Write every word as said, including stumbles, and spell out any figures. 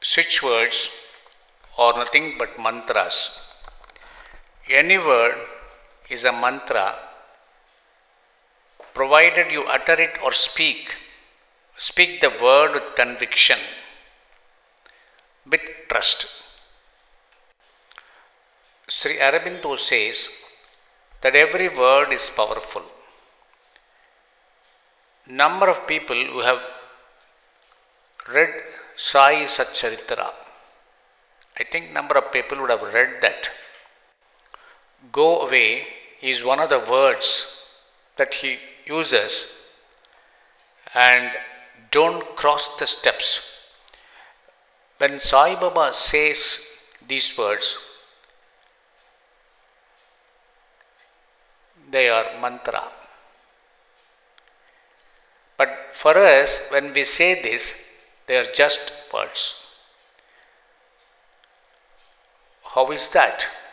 switch words are nothing but mantras. Any word is a mantra provided you utter it or speak. Speak the word with conviction, with trust. Sri Aurobindo says that every word is powerful. Number of people who have read Sai Satcharitra, I think number of people would have read that. Go away is one of the words that he uses, and don't cross the steps. When Sai Baba says these words, they are mantra. But for us, when we say this, they are just words. How is that?